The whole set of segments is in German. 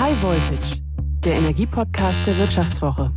High Voltage, der Energiepodcast der Wirtschaftswoche.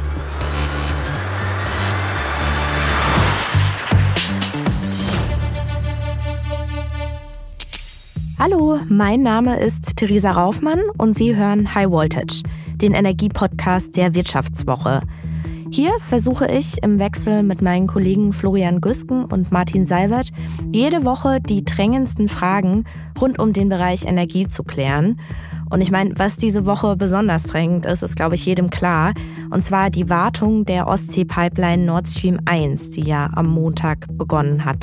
Hallo, mein Name ist Theresa Raufmann und Sie hören High Voltage, den Energiepodcast der Wirtschaftswoche. Hier versuche ich im Wechsel mit meinen Kollegen Florian Güsken und Martin Seiwert jede Woche die drängendsten Fragen rund um den Bereich Energie zu klären. Und ich meine, was diese Woche besonders drängend ist, ist, glaube ich, jedem klar. Und zwar die Wartung der Ostsee-Pipeline Nord Stream 1, die ja am Montag begonnen hat.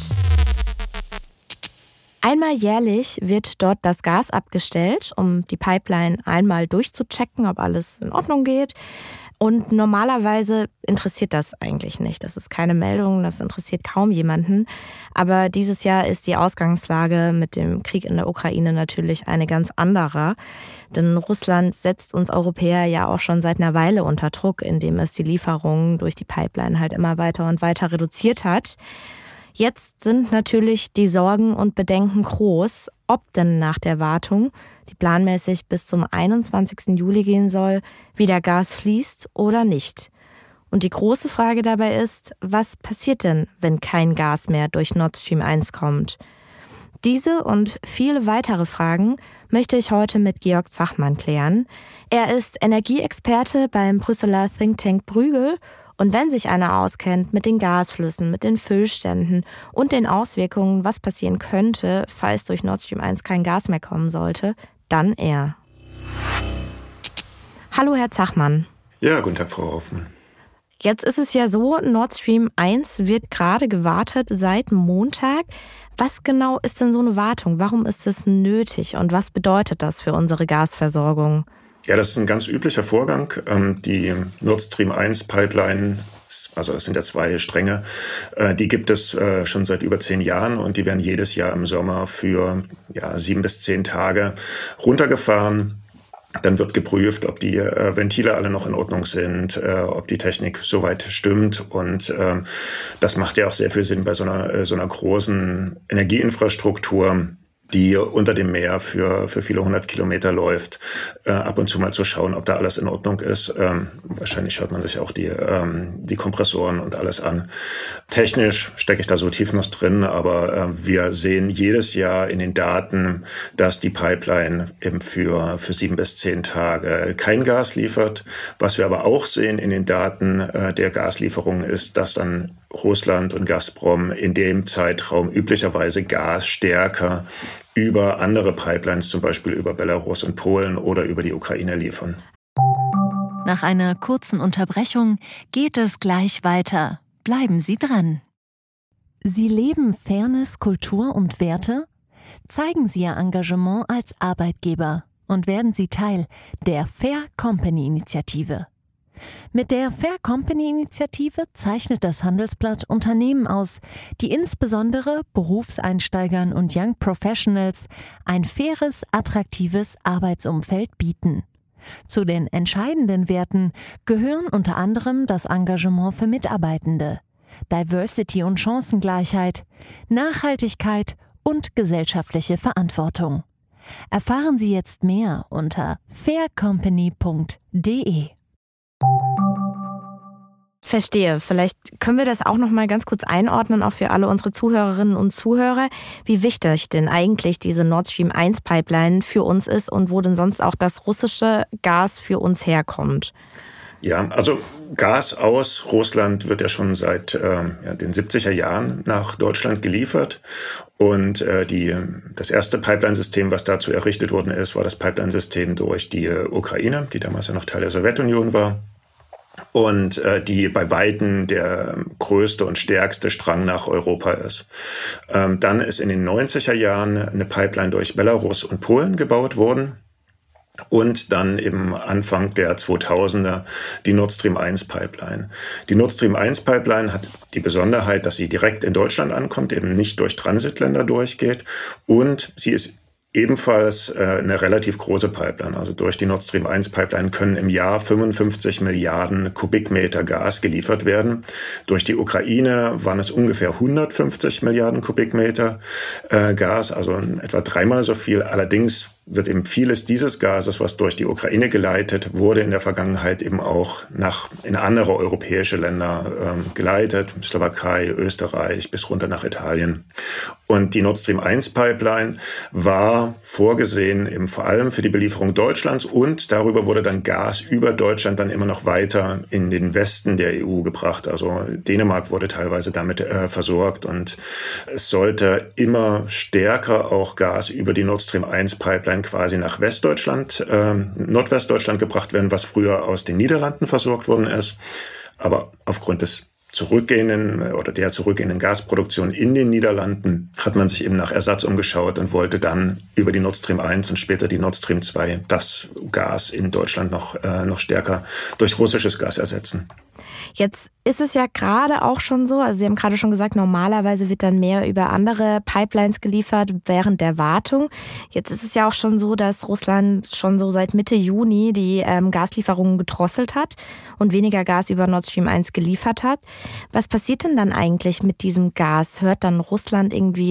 Einmal jährlich wird dort das Gas abgestellt, um die Pipeline einmal durchzuchecken, ob alles in Ordnung geht. Und normalerweise interessiert das eigentlich nicht. Das ist keine Meldung, das interessiert kaum jemanden. Aber dieses Jahr ist die Ausgangslage mit dem Krieg in der Ukraine natürlich eine ganz andere. Denn Russland setzt uns Europäer ja auch schon seit einer Weile unter Druck, indem es die Lieferungen durch die Pipeline halt immer weiter und weiter reduziert hat. Jetzt sind natürlich die Sorgen und Bedenken groß, ob denn nach der Wartung, die planmäßig bis zum 21. Juli gehen soll, wieder Gas fließt oder nicht. Und die große Frage dabei ist, was passiert denn, wenn kein Gas mehr durch Nord Stream 1 kommt? Diese und viele weitere Fragen möchte ich heute mit Georg Zachmann klären. Er ist Energieexperte beim Brüsseler Think Tank Bruegel. Und wenn sich einer auskennt mit den Gasflüssen, mit den Füllständen und den Auswirkungen, was passieren könnte, falls durch Nord Stream 1 kein Gas mehr kommen sollte, dann er. Hallo, Herr Zachmann. Ja, guten Tag, Frau Hoffmann. Jetzt ist es ja so, Nord Stream 1 wird gerade gewartet seit Montag. Was genau ist denn so eine Wartung? Warum ist es nötig und was bedeutet das für unsere Gasversorgung? Ja, das ist ein ganz üblicher Vorgang. Die Nord Stream 1 Pipeline, also das sind ja zwei Stränge, die gibt es schon seit über 10 Jahren und die werden jedes Jahr im Sommer für 7 bis 10 Tage runtergefahren. Dann wird geprüft, ob die Ventile alle noch in Ordnung sind, ob die Technik soweit stimmt. Und das macht ja auch sehr viel Sinn bei so einer großen Energieinfrastruktur, die unter dem Meer für viele 100 Kilometer läuft, ab und zu mal zu schauen, ob da alles in Ordnung ist. Wahrscheinlich schaut man sich auch die Kompressoren und alles an. Technisch stecke ich da so tief noch drin, aber wir sehen jedes Jahr in den Daten, dass die Pipeline eben für 7 bis 10 Tage kein Gas liefert. Was wir aber auch sehen in den Daten der Gaslieferungen ist, dass dann Russland und Gazprom in dem Zeitraum üblicherweise Gas stärker über andere Pipelines, zum Beispiel über Belarus und Polen oder über die Ukraine liefern. Nach einer kurzen Unterbrechung geht es gleich weiter. Bleiben Sie dran. Sie leben Fairness, Kultur und Werte? Zeigen Sie Ihr Engagement als Arbeitgeber und werden Sie Teil der Fair Company Initiative. Mit der Fair Company Initiative zeichnet das Handelsblatt Unternehmen aus, die insbesondere Berufseinsteigern und Young Professionals ein faires, attraktives Arbeitsumfeld bieten. Zu den entscheidenden Werten gehören unter anderem das Engagement für Mitarbeitende, Diversity und Chancengleichheit, Nachhaltigkeit und gesellschaftliche Verantwortung. Erfahren Sie jetzt mehr unter faircompany.de. Verstehe. Vielleicht können wir das auch noch mal ganz kurz einordnen, auch für alle unsere Zuhörerinnen und Zuhörer, wie wichtig denn eigentlich diese Nord Stream 1 Pipeline für uns ist und wo denn sonst auch das russische Gas für uns herkommt. Ja, also Gas aus Russland wird ja schon seit den 70er Jahren nach Deutschland geliefert. Und das erste Pipeline-System, was dazu errichtet worden ist, war das Pipeline-System durch die Ukraine, die damals ja noch Teil der Sowjetunion war. Und die bei Weitem der größte und stärkste Strang nach Europa ist. Dann ist in den 90er Jahren eine Pipeline durch Belarus und Polen gebaut worden. Und dann im Anfang der 2000er die Nord Stream 1 Pipeline. Die Nord Stream 1 Pipeline hat die Besonderheit, dass sie direkt in Deutschland ankommt, eben nicht durch Transitländer durchgeht. Und sie ist ebenfalls eine relativ große Pipeline. Also durch die Nord Stream 1 Pipeline können im Jahr 55 Milliarden Kubikmeter Gas geliefert werden. Durch die Ukraine waren es ungefähr 150 Milliarden Kubikmeter Gas, also etwa 3-mal so viel. Allerdings wird eben vieles dieses Gases, was durch die Ukraine geleitet wurde, in der Vergangenheit eben auch in andere europäische Länder geleitet, Slowakei, Österreich bis runter nach Italien. Und die Nord Stream 1 Pipeline war vorgesehen eben vor allem für die Belieferung Deutschlands, und darüber wurde dann Gas über Deutschland dann immer noch weiter in den Westen der EU gebracht. Also Dänemark wurde teilweise damit versorgt, und es sollte immer stärker auch Gas über die Nord Stream 1 Pipeline quasi nach Westdeutschland, Nordwestdeutschland gebracht werden, was früher aus den Niederlanden versorgt worden ist. Aber aufgrund der zurückgehenden Gasproduktion in den Niederlanden hat man sich eben nach Ersatz umgeschaut und wollte dann über die Nord Stream 1 und später die Nord Stream 2 das Gas in Deutschland noch stärker durch russisches Gas ersetzen. Jetzt ist es ja gerade auch schon so, also Sie haben gerade schon gesagt, normalerweise wird dann mehr über andere Pipelines geliefert während der Wartung. Jetzt ist es ja auch schon so, dass Russland schon so seit Mitte Juni die Gaslieferungen gedrosselt hat und weniger Gas über Nord Stream 1 geliefert hat. Was passiert denn dann eigentlich mit diesem Gas? Fördert Russland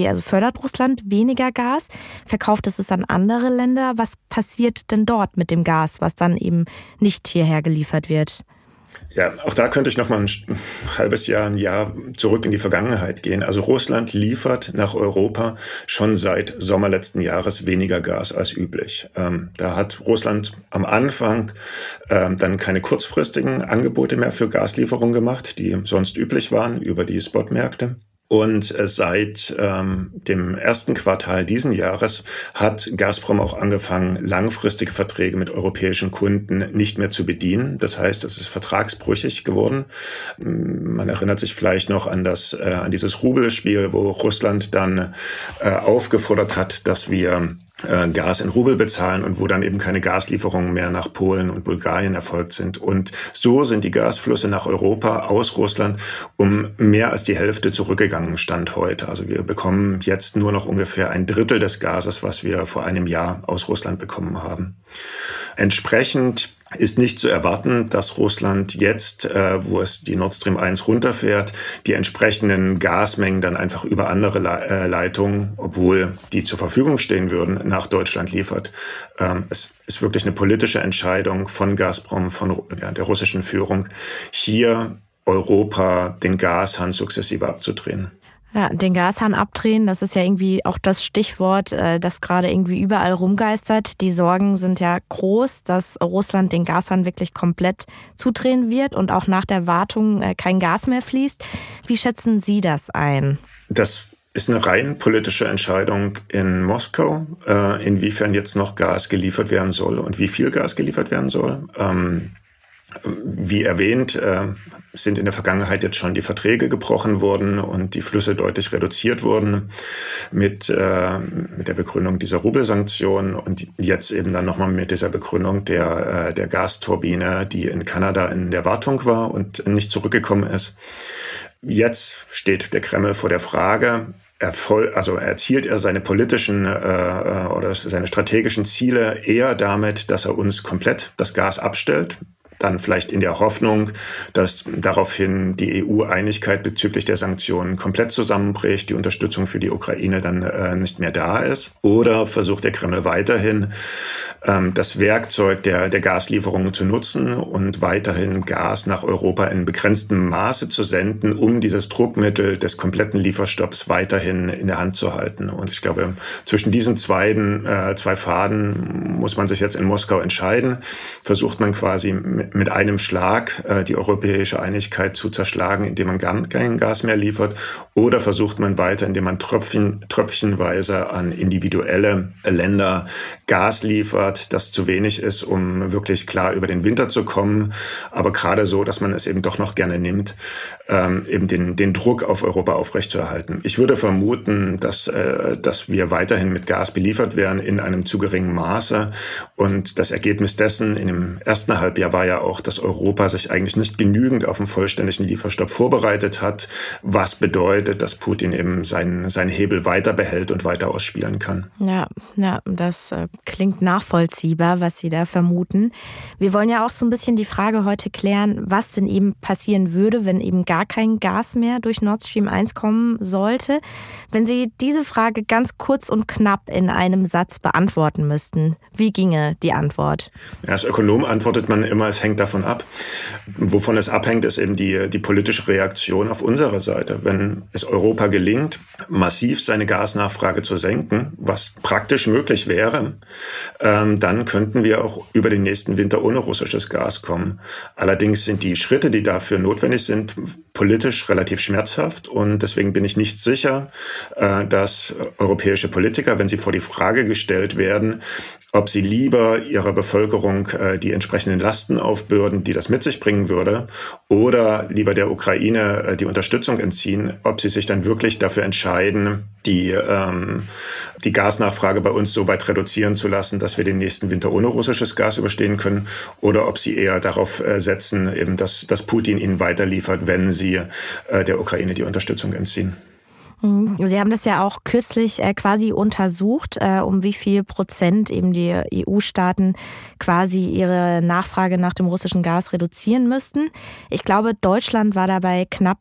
weniger Gas? Verkauft es an andere Länder? Was passiert denn dort mit dem Gas, was dann eben nicht hierher geliefert wird? Ja, auch da könnte ich noch mal ein Jahr zurück in die Vergangenheit gehen. Also Russland liefert nach Europa schon seit Sommer letzten Jahres weniger Gas als üblich. Da hat Russland am Anfang dann keine kurzfristigen Angebote mehr für Gaslieferungen gemacht, die sonst üblich waren über die Spotmärkte. Und seit dem ersten Quartal diesen Jahres hat Gazprom auch angefangen, langfristige Verträge mit europäischen Kunden nicht mehr zu bedienen. Das heißt, es ist vertragsbrüchig geworden. Man erinnert sich vielleicht noch an dieses Rubelspiel, wo Russland dann aufgefordert hat, dass wir Gas in Rubel bezahlen, und wo dann eben keine Gaslieferungen mehr nach Polen und Bulgarien erfolgt sind. Und so sind die Gasflüsse nach Europa aus Russland um mehr als die Hälfte zurückgegangen, Stand heute. Also wir bekommen jetzt nur noch ungefähr ein Drittel des Gases, was wir vor einem Jahr aus Russland bekommen haben. Entsprechend ist nicht zu erwarten, dass Russland jetzt, wo es die Nord Stream 1 runterfährt, die entsprechenden Gasmengen dann einfach über andere Leitungen, obwohl die zur Verfügung stehen würden, nach Deutschland liefert. Es ist wirklich eine politische Entscheidung von Gazprom, von der russischen Führung, hier Europa den Gashahn sukzessive abzudrehen. Ja, den Gashahn abdrehen, das ist ja irgendwie auch das Stichwort, das gerade irgendwie überall rumgeistert. Die Sorgen sind ja groß, dass Russland den Gashahn wirklich komplett zudrehen wird und auch nach der Wartung kein Gas mehr fließt. Wie schätzen Sie das ein? Das ist eine rein politische Entscheidung in Moskau, inwiefern jetzt noch Gas geliefert werden soll und wie viel Gas geliefert werden soll. Wie erwähnt, sind in der Vergangenheit jetzt schon die Verträge gebrochen worden und die Flüsse deutlich reduziert wurden mit der Begründung dieser Rubelsanktionen und jetzt eben dann nochmal mit dieser Begründung der Gasturbine, die in Kanada in der Wartung war und nicht zurückgekommen ist. Jetzt steht der Kreml vor der Frage, erzielt er seine politischen oder seine strategischen Ziele eher damit, dass er uns komplett das Gas abstellt, dann vielleicht in der Hoffnung, dass daraufhin die EU-Einigkeit bezüglich der Sanktionen komplett zusammenbricht, die Unterstützung für die Ukraine dann nicht mehr da ist? Oder versucht der Kreml weiterhin, das Werkzeug der Gaslieferungen zu nutzen und weiterhin Gas nach Europa in begrenztem Maße zu senden, um dieses Druckmittel des kompletten Lieferstopps weiterhin in der Hand zu halten? Und ich glaube, zwischen diesen zwei Pfaden muss man sich jetzt in Moskau entscheiden. Versucht man quasi mit einem Schlag die europäische Einigkeit zu zerschlagen, indem man kein Gas mehr liefert, oder versucht man weiter, indem man tröpfchenweise an individuelle Länder Gas liefert, das zu wenig ist, um wirklich klar über den Winter zu kommen, aber gerade so, dass man es eben doch noch gerne nimmt, eben den Druck auf Europa aufrechtzuerhalten. Ich würde vermuten, dass wir weiterhin mit Gas beliefert werden in einem zu geringen Maße, und das Ergebnis dessen in dem ersten Halbjahr war ja ja auch, dass Europa sich eigentlich nicht genügend auf einen vollständigen Lieferstopp vorbereitet hat, was bedeutet, dass Putin eben seinen Hebel weiter behält und weiter ausspielen kann. Ja, das klingt nachvollziehbar, was Sie da vermuten. Wir wollen ja auch so ein bisschen die Frage heute klären, was denn eben passieren würde, wenn eben gar kein Gas mehr durch Nord Stream 1 kommen sollte. Wenn Sie diese Frage ganz kurz und knapp in einem Satz beantworten müssten, wie ginge die Antwort? Ja, als Ökonom antwortet man immer, es hängt davon ab. Wovon es abhängt, ist eben die politische Reaktion auf unserer Seite. Wenn es Europa gelingt, massiv seine Gasnachfrage zu senken, was praktisch möglich wäre, dann könnten wir auch über den nächsten Winter ohne russisches Gas kommen. Allerdings sind die Schritte, die dafür notwendig sind, politisch relativ schmerzhaft und deswegen bin ich nicht sicher, dass europäische Politiker, wenn sie vor die Frage gestellt werden, ob sie lieber ihrer Bevölkerung die entsprechenden Lasten aufbürden, die das mit sich bringen würde, oder lieber der Ukraine die Unterstützung entziehen, ob sie sich dann wirklich dafür entscheiden, die Gasnachfrage bei uns so weit reduzieren zu lassen, dass wir den nächsten Winter ohne russisches Gas überstehen können, oder ob sie eher darauf setzen, eben, dass Putin ihnen weiterliefert, wenn sie der Ukraine die Unterstützung entziehen. Sie haben das ja auch kürzlich quasi untersucht, um wie viel Prozent eben die EU-Staaten quasi ihre Nachfrage nach dem russischen Gas reduzieren müssten. Ich glaube, Deutschland war dabei knapp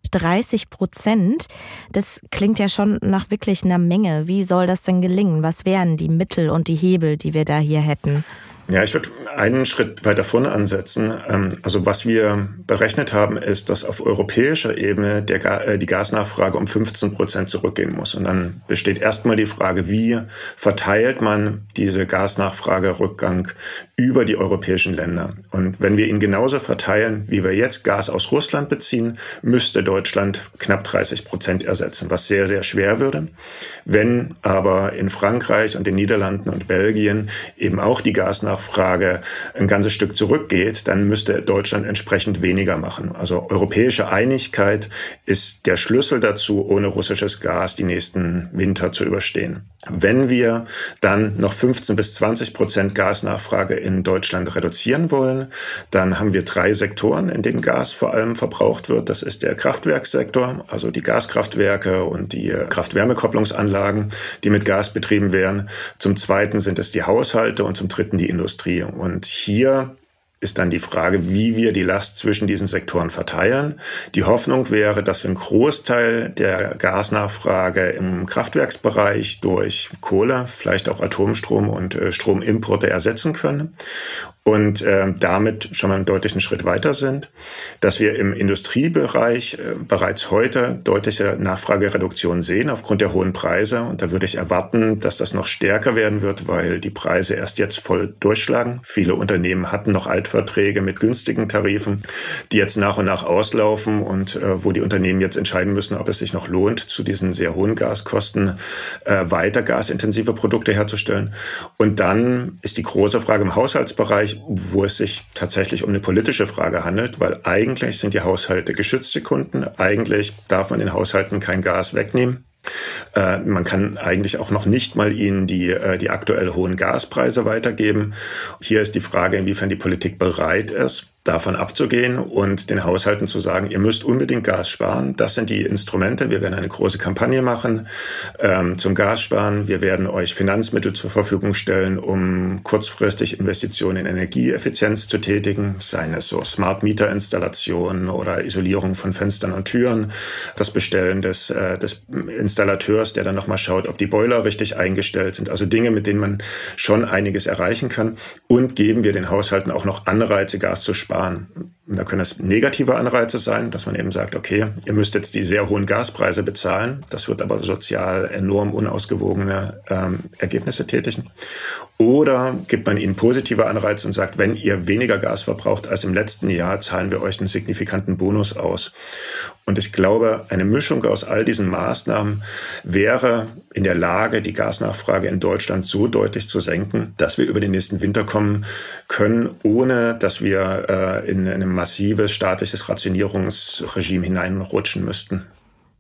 30%. Das klingt ja schon nach wirklich einer Menge. Wie soll das denn gelingen? Was wären die Mittel und die Hebel, die wir da hier hätten? Ja, ich würde einen Schritt weiter vorne ansetzen. Also was wir berechnet haben, ist, dass auf europäischer Ebene die Gasnachfrage um 15% zurückgehen muss. Und dann besteht erstmal die Frage, wie verteilt man diese Gasnachfragerückgang über die europäischen Länder? Und wenn wir ihn genauso verteilen, wie wir jetzt Gas aus Russland beziehen, müsste Deutschland knapp 30% ersetzen, was sehr, sehr schwer würde. Wenn aber in Frankreich und den Niederlanden und Belgien eben auch die Gasnachfrage ein ganzes Stück zurückgeht, dann müsste Deutschland entsprechend weniger machen. Also europäische Einigkeit ist der Schlüssel dazu, ohne russisches Gas die nächsten Winter zu überstehen. Wenn wir dann noch 15-20% Gasnachfrage in Deutschland reduzieren wollen, dann haben wir 3 Sektoren, in denen Gas vor allem verbraucht wird. Das ist der Kraftwerkssektor, also die Gaskraftwerke und die Kraft-Wärme-Kopplungsanlagen, die mit Gas betrieben werden. Zum Zweiten sind es die Haushalte und zum Dritten die Industrie. Und hier ist dann die Frage, wie wir die Last zwischen diesen Sektoren verteilen. Die Hoffnung wäre, dass wir einen Großteil der Gasnachfrage im Kraftwerksbereich durch Kohle, vielleicht auch Atomstrom und Stromimporte ersetzen können. Und damit schon mal einen deutlichen Schritt weiter sind, dass wir im Industriebereich bereits heute deutliche Nachfragereduktion sehen aufgrund der hohen Preise. Und da würde ich erwarten, dass das noch stärker werden wird, weil die Preise erst jetzt voll durchschlagen. Viele Unternehmen hatten noch Altverträge mit günstigen Tarifen, die jetzt nach und nach auslaufen und wo die Unternehmen jetzt entscheiden müssen, ob es sich noch lohnt, zu diesen sehr hohen Gaskosten weiter gasintensive Produkte herzustellen. Und dann ist die große Frage im Haushaltsbereich, wo es sich tatsächlich um eine politische Frage handelt, weil eigentlich sind die Haushalte geschützte Kunden. Eigentlich darf man den Haushalten kein Gas wegnehmen. Man kann eigentlich auch noch nicht mal ihnen die aktuell hohen Gaspreise weitergeben. Hier ist die Frage, inwiefern die Politik bereit ist, davon abzugehen und den Haushalten zu sagen, ihr müsst unbedingt Gas sparen. Das sind die Instrumente. Wir werden eine große Kampagne machen zum Gassparen. Wir werden euch Finanzmittel zur Verfügung stellen, um kurzfristig Investitionen in Energieeffizienz zu tätigen, seien es so Smart-Meter-Installationen oder Isolierung von Fenstern und Türen, das Bestellen des Installateurs, der dann nochmal schaut, ob die Boiler richtig eingestellt sind. Also Dinge, mit denen man schon einiges erreichen kann. Und geben wir den Haushalten auch noch Anreize, Gas zu sparen. Da können es negative Anreize sein, dass man eben sagt, okay, ihr müsst jetzt die sehr hohen Gaspreise bezahlen. Das wird aber sozial enorm unausgewogene Ergebnisse tätigen. Oder gibt man ihnen positive Anreize und sagt, wenn ihr weniger Gas verbraucht als im letzten Jahr, zahlen wir euch einen signifikanten Bonus aus. Und ich glaube, eine Mischung aus all diesen Maßnahmen wäre in der Lage, die Gasnachfrage in Deutschland so deutlich zu senken, dass wir über den nächsten Winter kommen können, ohne dass wir in ein massives staatliches Rationierungsregime hineinrutschen müssten.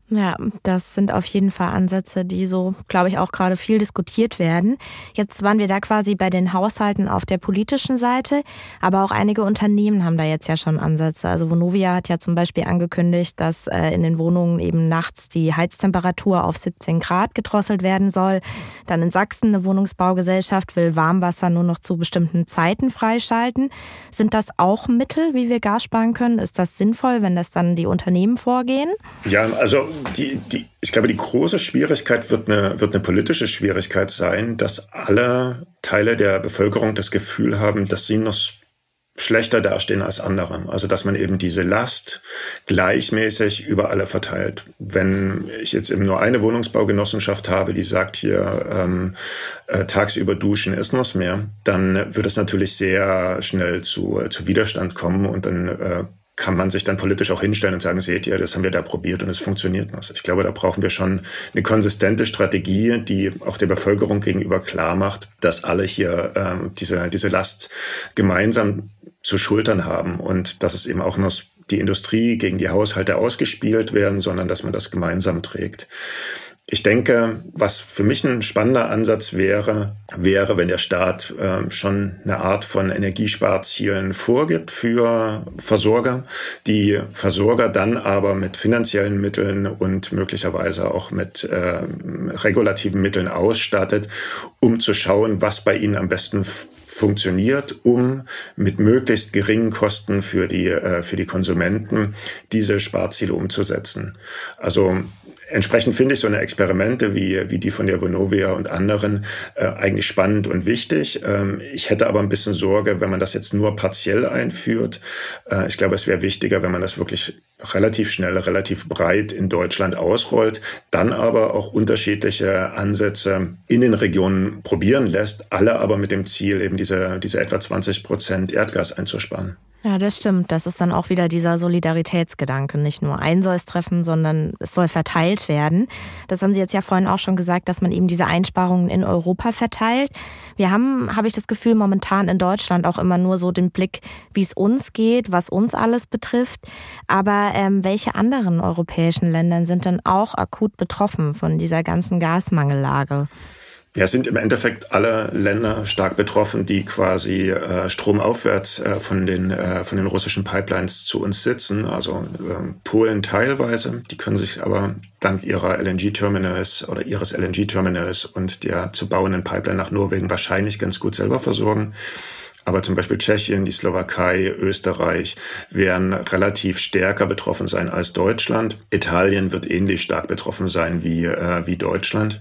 Ja, das sind auf jeden Fall Ansätze, die so, glaube ich, auch gerade viel diskutiert werden. Jetzt waren wir da quasi bei den Haushalten auf der politischen Seite, aber auch einige Unternehmen haben da jetzt ja schon Ansätze. Also Vonovia hat ja zum Beispiel angekündigt, dass in den Wohnungen eben nachts die Heiztemperatur auf 17 Grad gedrosselt werden soll. Dann in Sachsen eine Wohnungsbaugesellschaft will Warmwasser nur noch zu bestimmten Zeiten freischalten. Sind das auch Mittel, wie wir Gas sparen können? Ist das sinnvoll, wenn das dann die Unternehmen vorgehen? Ja, also ich glaube, die große Schwierigkeit wird eine politische Schwierigkeit sein, dass alle Teile der Bevölkerung das Gefühl haben, dass sie noch schlechter dastehen als andere. Also dass man eben diese Last gleichmäßig über alle verteilt. Wenn ich jetzt eben nur eine Wohnungsbaugenossenschaft habe, die sagt hier, tagsüber duschen ist noch mehr, dann wird es natürlich sehr schnell zu Widerstand kommen und dann kann man sich dann politisch auch hinstellen und sagen, seht ihr, das haben wir da probiert und es funktioniert noch. Ich glaube, da brauchen wir schon eine konsistente Strategie, die auch der Bevölkerung gegenüber klar macht, dass alle hier diese Last gemeinsam zu schultern haben und dass es eben auch noch die Industrie gegen die Haushalte ausgespielt werden, sondern dass man das gemeinsam trägt. Ich denke, was für mich ein spannender Ansatz wäre, wenn der Staat schon eine Art von Energiesparzielen vorgibt für Versorger, die Versorger dann aber mit finanziellen Mitteln und möglicherweise auch mit regulativen Mitteln ausstattet, um zu schauen, was bei ihnen am besten funktioniert, um mit möglichst geringen Kosten für die Konsumenten diese Sparziele umzusetzen. Also entsprechend finde ich so eine Experimente wie die von der Vonovia und anderen eigentlich spannend und wichtig. Ich hätte aber ein bisschen Sorge, wenn man das jetzt nur partiell einführt. Ich glaube, es wäre wichtiger, wenn man das wirklich relativ schnell, relativ breit in Deutschland ausrollt, dann aber auch unterschiedliche Ansätze in den Regionen probieren lässt, alle aber mit dem Ziel, eben diese etwa 20% Erdgas einzusparen. Ja, das stimmt. Das ist dann auch wieder dieser Solidaritätsgedanke. Nicht nur einen soll es treffen, sondern es soll verteilt werden. Das haben Sie jetzt ja vorhin auch schon gesagt, dass man eben diese Einsparungen in Europa verteilt. Wir haben, habe ich das Gefühl, momentan in Deutschland auch immer nur so den Blick, wie es uns geht, was uns alles betrifft. Aber welche anderen europäischen Länder sind denn auch akut betroffen von dieser ganzen Gasmangellage? Ja, es sind im Endeffekt alle Länder stark betroffen, die quasi stromaufwärts von den russischen Pipelines zu uns sitzen. Also Polen teilweise, die können sich aber dank ihrer LNG-Terminals oder ihres LNG-Terminals und der zu bauenden Pipeline nach Norwegen wahrscheinlich ganz gut selber versorgen. Aber zum Beispiel Tschechien, die Slowakei, Österreich werden relativ stärker betroffen sein als Deutschland. Italien wird ähnlich stark betroffen sein wie Deutschland,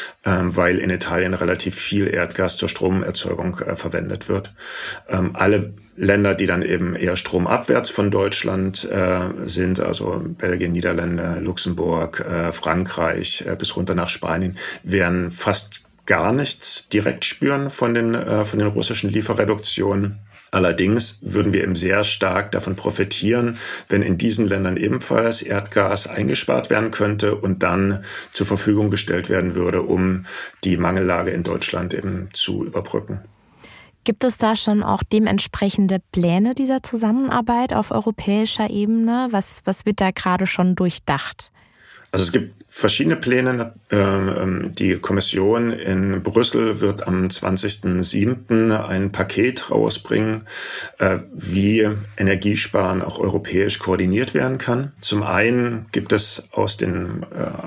weil in Italien relativ viel Erdgas zur Stromerzeugung verwendet wird. Alle Länder, die dann eben eher stromabwärts von Deutschland sind, also Belgien, Niederlande, Luxemburg, Frankreich bis runter nach Spanien, werden fast gar nichts direkt spüren von den russischen Lieferreduktionen. Allerdings würden wir eben sehr stark davon profitieren, wenn in diesen Ländern ebenfalls Erdgas eingespart werden könnte und dann zur Verfügung gestellt werden würde, um die Mangellage in Deutschland eben zu überbrücken. Gibt es da schon auch dementsprechende Pläne dieser Zusammenarbeit auf europäischer Ebene? Was wird da gerade schon durchdacht? Also es gibt verschiedene Pläne. Die Kommission in Brüssel wird am 20.07. ein Paket rausbringen, wie Energiesparen auch europäisch koordiniert werden kann. Zum einen gibt es aus den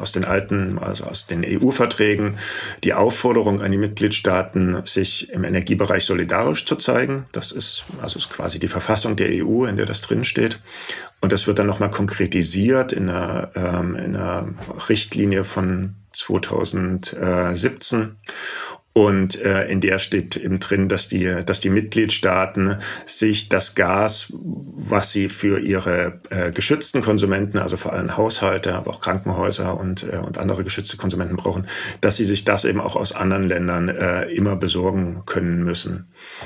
EU-Verträgen die Aufforderung an die Mitgliedstaaten, sich im Energiebereich solidarisch zu zeigen. Das ist quasi die Verfassung der EU, in der das drinsteht. Und das wird dann nochmal konkretisiert in einer Richtlinie von 2017. Und in der steht eben drin, dass die Mitgliedstaaten sich das Gas, was sie für ihre geschützten Konsumenten, also vor allem Haushalte, aber auch Krankenhäuser und andere geschützte Konsumenten brauchen, dass sie sich das eben auch aus anderen Ländern immer besorgen können müssen.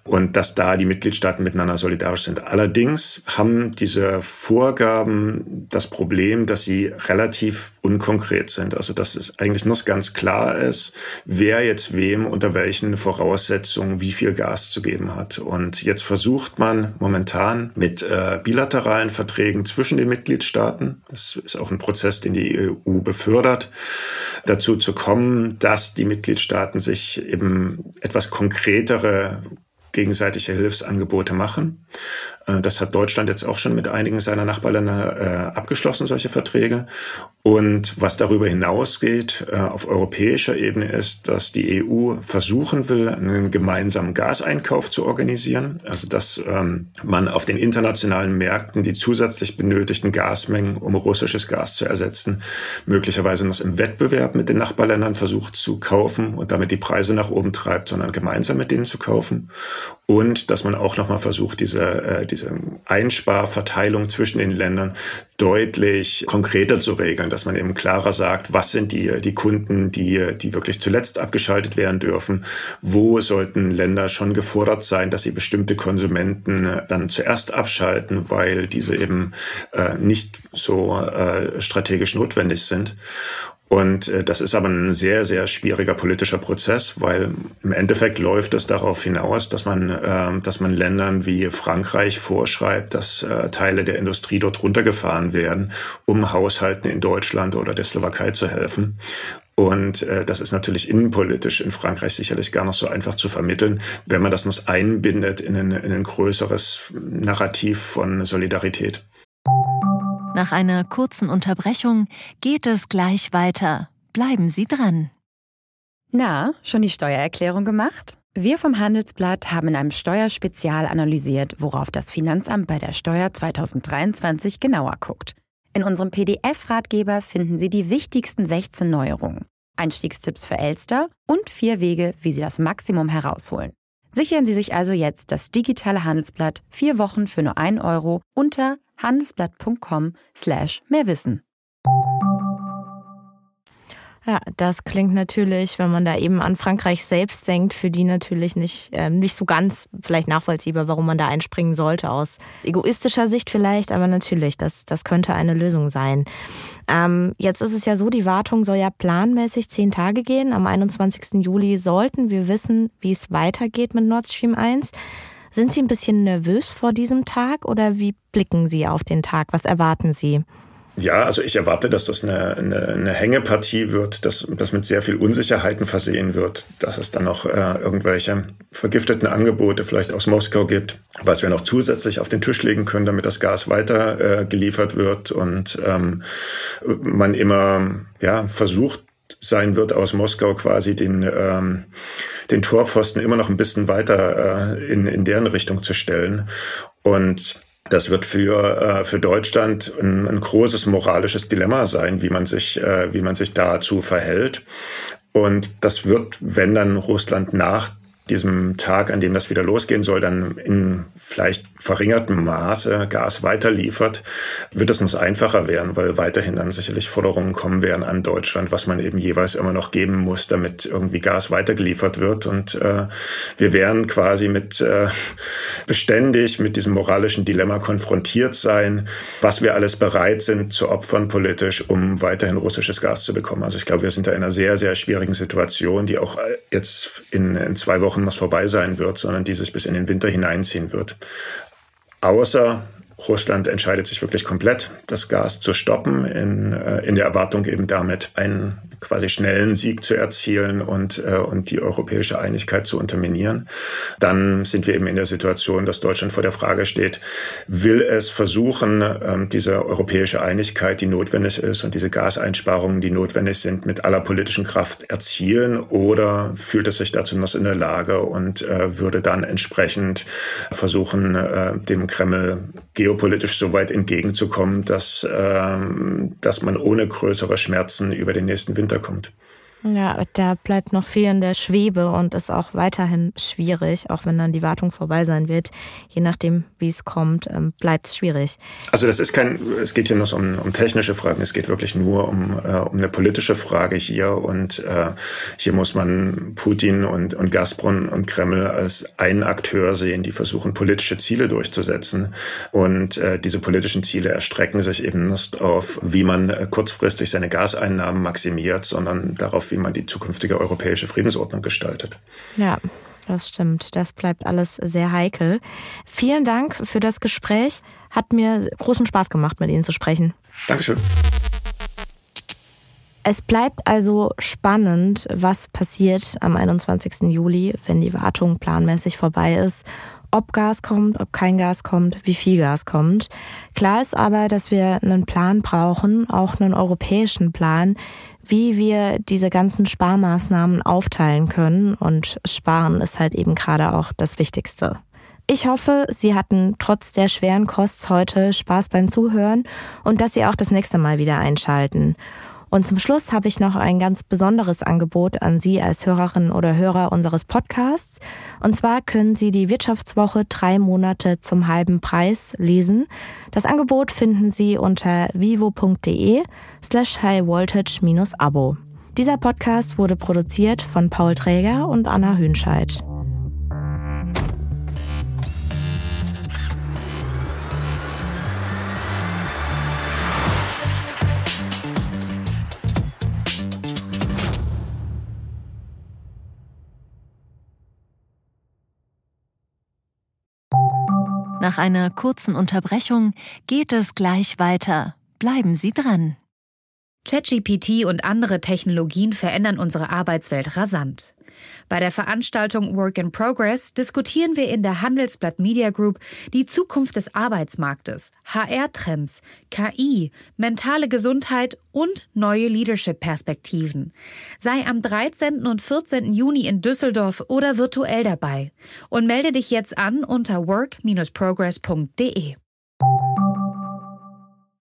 und dass da die Mitgliedstaaten miteinander solidarisch sind. Allerdings haben diese Vorgaben das Problem, dass sie relativ unkonkret sind. Also dass es eigentlich nicht ganz klar ist, wer jetzt wem unter welchen Voraussetzungen wie viel Gas zu geben hat. Und jetzt versucht man momentan mit bilateralen Verträgen zwischen den Mitgliedstaaten, das ist auch ein Prozess, den die EU befördert, dazu zu kommen, dass die Mitgliedstaaten sich eben etwas konkretere gegenseitige Hilfsangebote machen. Das hat Deutschland jetzt auch schon mit einigen seiner Nachbarländer abgeschlossen, solche Verträge. Und was darüber hinausgeht auf europäischer Ebene ist, dass die EU versuchen will, einen gemeinsamen Gaseinkauf zu organisieren. Also dass man auf den internationalen Märkten die zusätzlich benötigten Gasmengen, um russisches Gas zu ersetzen, möglicherweise noch im Wettbewerb mit den Nachbarländern versucht zu kaufen und damit die Preise nach oben treibt, sondern gemeinsam mit denen zu kaufen. Und dass man auch nochmal versucht, diese Einsparverteilung zwischen den Ländern deutlich konkreter zu regeln, dass man eben klarer sagt, was sind die Kunden, die wirklich zuletzt abgeschaltet werden dürfen, wo sollten Länder schon gefordert sein, dass sie bestimmte Konsumenten dann zuerst abschalten, weil diese eben nicht so strategisch notwendig sind. Und das ist aber ein sehr, sehr schwieriger politischer Prozess, weil im Endeffekt läuft es darauf hinaus, dass man Ländern wie Frankreich vorschreibt, dass Teile der Industrie dort runtergefahren werden, um Haushalten in Deutschland oder der Slowakei zu helfen. Und das ist natürlich innenpolitisch in Frankreich sicherlich gar nicht so einfach zu vermitteln, wenn man das noch einbindet in ein größeres Narrativ von Solidarität. Nach einer kurzen Unterbrechung geht es gleich weiter. Bleiben Sie dran. Na, schon die Steuererklärung gemacht? Wir vom Handelsblatt haben in einem Steuerspezial analysiert, worauf das Finanzamt bei der Steuer 2023 genauer guckt. In unserem PDF-Ratgeber finden Sie die wichtigsten 16 Neuerungen, Einstiegstipps für Elster und 4 Wege, wie Sie das Maximum herausholen. Sichern Sie sich also jetzt das digitale Handelsblatt 4 Wochen für nur 1 Euro unter handelsblatt.com/mehrwissen. Ja, das klingt natürlich, wenn man da eben an Frankreich selbst denkt, für die natürlich nicht so ganz vielleicht nachvollziehbar, warum man da einspringen sollte, aus egoistischer Sicht vielleicht, aber natürlich, das könnte eine Lösung sein. Jetzt ist es ja so, die Wartung soll ja planmäßig 10 Tage gehen. Am 21. Juli sollten wir wissen, wie es weitergeht mit Nord Stream 1. Sind Sie ein bisschen nervös vor diesem Tag oder wie blicken Sie auf den Tag? Was erwarten Sie? Ja, also ich erwarte, dass das eine Hängepartie wird, dass mit sehr viel Unsicherheiten versehen wird, dass es dann noch irgendwelche vergifteten Angebote vielleicht aus Moskau gibt, was wir noch zusätzlich auf den Tisch legen können, damit das Gas weiter geliefert wird und man immer versucht sein wird, aus Moskau quasi den Torpfosten immer noch ein bisschen weiter in deren Richtung zu stellen. Und das wird für Deutschland ein großes moralisches Dilemma sein, wie man sich dazu verhält. Und das wird, wenn dann Russland nach diesem Tag, an dem das wieder losgehen soll, dann in vielleicht verringertem Maße Gas weiterliefert, wird es uns einfacher werden, weil weiterhin dann sicherlich Forderungen kommen werden an Deutschland, was man eben jeweils immer noch geben muss, damit irgendwie Gas weitergeliefert wird. Und wir werden quasi beständig mit diesem moralischen Dilemma konfrontiert sein, was wir alles bereit sind zu opfern politisch, um weiterhin russisches Gas zu bekommen. Also ich glaube, wir sind da in einer sehr, sehr schwierigen Situation, die auch jetzt in 2 Wochen was vorbei sein wird, sondern die sich bis in den Winter hineinziehen wird. Außer Russland entscheidet sich wirklich komplett, das Gas zu stoppen, in der Erwartung eben damit einen quasi schnellen Sieg zu erzielen und die europäische Einigkeit zu unterminieren. Dann sind wir eben in der Situation, dass Deutschland vor der Frage steht, will es versuchen, diese europäische Einigkeit, die notwendig ist und diese Gaseinsparungen, die notwendig sind, mit aller politischen Kraft erzielen, oder fühlt es sich dazu noch in der Lage und würde dann entsprechend versuchen, dem Kreml geopolitisch so weit entgegenzukommen, dass man ohne größere Schmerzen über den nächsten Winter kommt. Ja, da bleibt noch viel in der Schwebe und ist auch weiterhin schwierig, auch wenn dann die Wartung vorbei sein wird. Je nachdem, wie es kommt, bleibt es schwierig. Also es geht hier nicht um technische Fragen, es geht wirklich nur um eine politische Frage hier. Und hier muss man Putin und Gazprom und Kreml als einen Akteur sehen, die versuchen, politische Ziele durchzusetzen. Und diese politischen Ziele erstrecken sich eben nicht auf, wie man kurzfristig seine Gaseinnahmen maximiert, sondern darauf, wie man die zukünftige europäische Friedensordnung gestaltet. Ja, das stimmt. Das bleibt alles sehr heikel. Vielen Dank für das Gespräch. Hat mir großen Spaß gemacht, mit Ihnen zu sprechen. Dankeschön. Es bleibt also spannend, was passiert am 21. Juli, wenn die Wartung planmäßig vorbei ist. Ob Gas kommt, ob kein Gas kommt, wie viel Gas kommt. Klar ist aber, dass wir einen Plan brauchen, auch einen europäischen Plan, wie wir diese ganzen Sparmaßnahmen aufteilen können. Und Sparen ist halt eben gerade auch das Wichtigste. Ich hoffe, Sie hatten trotz der schweren Kost heute Spaß beim Zuhören und dass Sie auch das nächste Mal wieder einschalten. Und zum Schluss habe ich noch ein ganz besonderes Angebot an Sie als Hörerinnen oder Hörer unseres Podcasts. Und zwar können Sie die Wirtschaftswoche 3 Monate zum halben Preis lesen. Das Angebot finden Sie unter vivo.de/highvoltage-abo. Dieser Podcast wurde produziert von Paul Träger und Anna Hünscheid. Nach einer kurzen Unterbrechung geht es gleich weiter. Bleiben Sie dran. ChatGPT und andere Technologien verändern unsere Arbeitswelt rasant. Bei der Veranstaltung Work in Progress diskutieren wir in der Handelsblatt Media Group die Zukunft des Arbeitsmarktes, HR-Trends, KI, mentale Gesundheit und neue Leadership-Perspektiven. Sei am 13. und 14. Juni in Düsseldorf oder virtuell dabei und melde dich jetzt an unter work-progress.de.